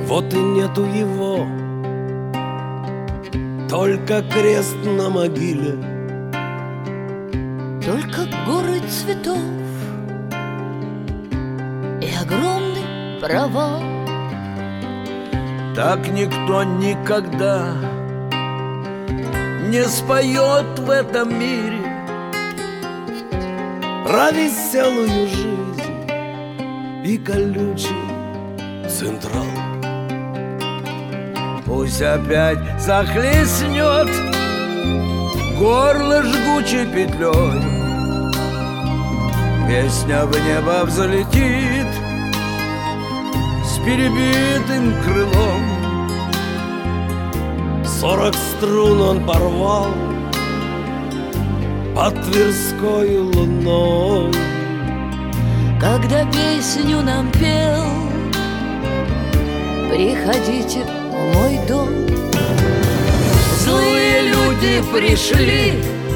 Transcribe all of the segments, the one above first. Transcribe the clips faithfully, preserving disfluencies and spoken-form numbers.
Вот и нету его, только крест на могиле, только горы цветов и огромный провал. Так никто никогда не споет в этом мире про веселую жизнь и колючий Централ. Пусть опять захлестнет горло жгучей петлей, песня в небо взлетит с перебитым крылом. Сорок струн он порвал под Тверской луной, когда песню нам пел «Приходите в мой дом». Злые люди пришли,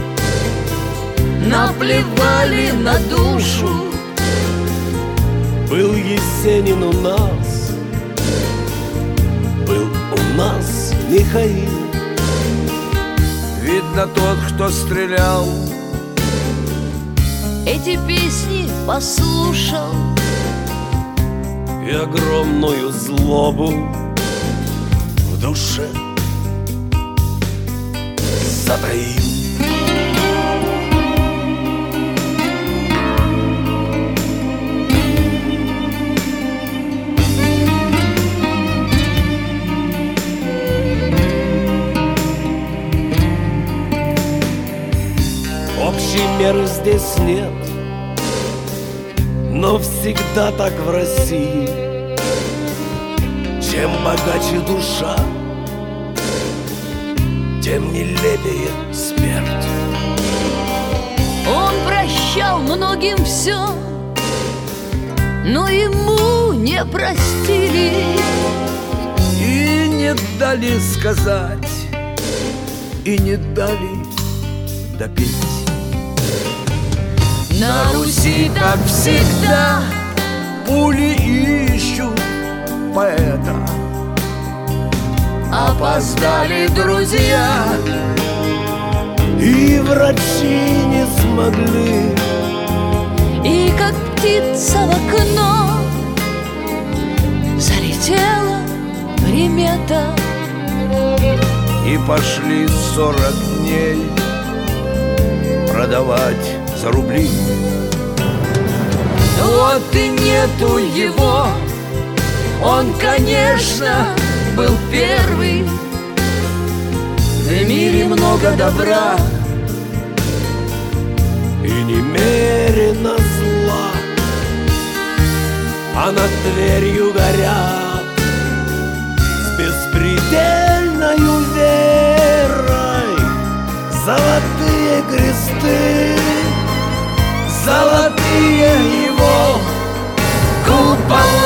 наплевали на душу. Был Есенин у нас, был у нас Михаил. Видно, тот, кто стрелял, эти песни послушал и огромную злобу в душе затаил. Общей меры здесь нет, но всегда так в России. Чем богаче душа, тем нелепее смерть. Он прощал многим все, но ему не простили и не дали сказать, и не дали допить. На Руси, как всегда, пули ищут поэта. Опоздали друзья, и врачи не смогли. И как птица в окно залетела примета, и пошли сорок дней продавать за рубли. Вот и нету его, он, конечно, был первый. В мире много добра и немерено зла, а над Тверью горят с беспредельною верой золотые кресты, золотые его купола.